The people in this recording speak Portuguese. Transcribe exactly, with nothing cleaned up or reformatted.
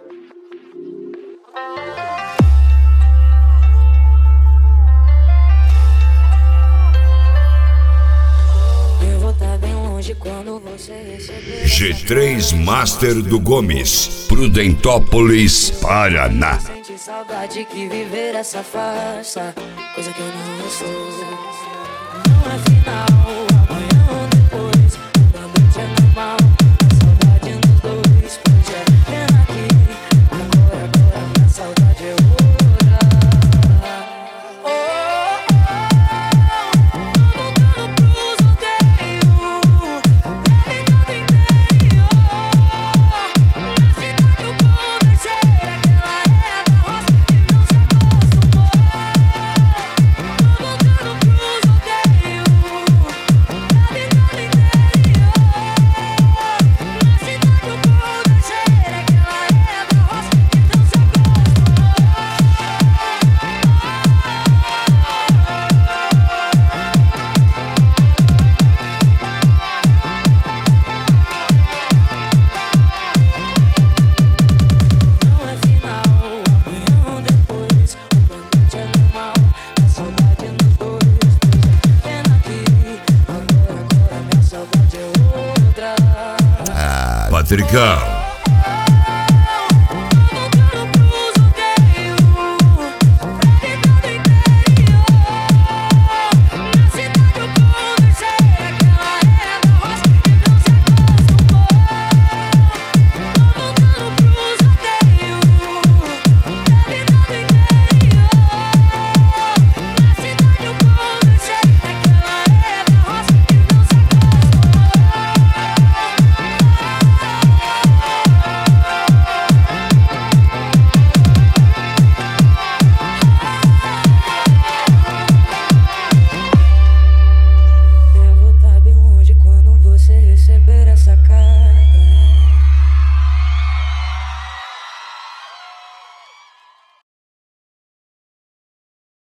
Quando você receber G três Master do Gomes, Prudentópolis, Paraná. sente saudade que viver essa farsa, coisa que eu não sou. Não é final, amanhã ou depois, também é normal. A saudade nos dois, pois é pena aqui. Agora, agora, minha saudade é outra. Patricão,